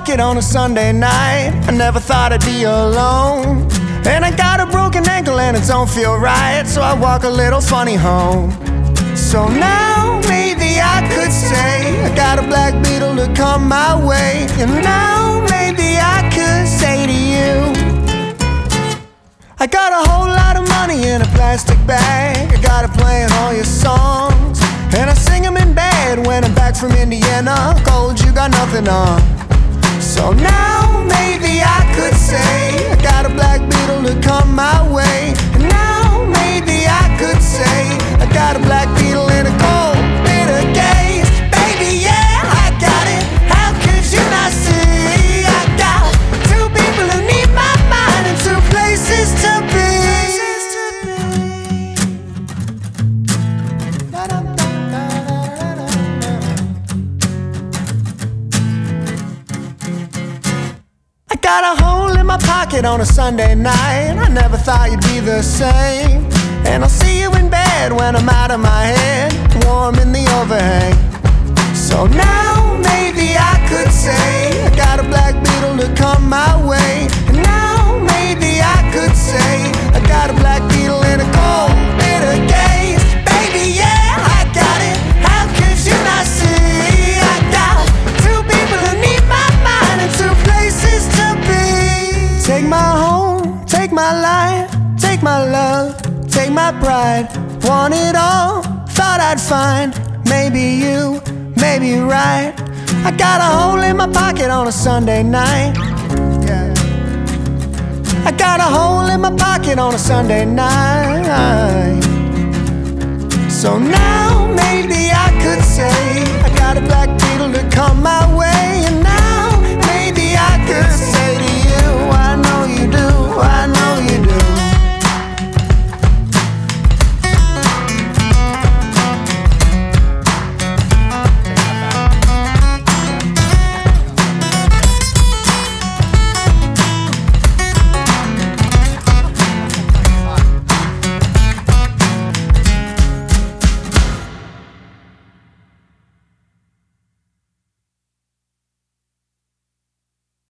pocket on a Sunday night. I never thought I'd be alone. And I got a broken ankle and it don't feel right, so I walk a little funny home. So now maybe I could say I got a black beetle to come my way. And now maybe I could say to you, I got a whole lot of money in a plastic bag. I got it playing all your songs, and I sing them in bed when I'm back from Indiana. Cold, you got nothing on. So now maybe I could say I got a black beetle to come my way. And now maybe I could say I got a black beetle in a cold, bitter gaze. Baby, yeah, I got it. How could you not see? I got two people who need my mind and two places to be. I got a hole in my pocket on a Sunday night. I never thought you'd be the same. And I'll see you in bed when I'm out of my head, warm in the overhang. So now maybe I could say I got a black beetle to come my way. And now maybe I could say I got a black beetle in a cold, bitter gaze. Baby, yeah, I got it. How could you not see? I got two people who need my mind and two places to be. Take my home, take my life, take my love, take my pride. Want it all, thought I'd find maybe you, maybe right. I got a hole in my pocket on a Sunday night. Yeah. I got a hole in my pocket on a Sunday night. So now maybe I could say I got a black beetle to come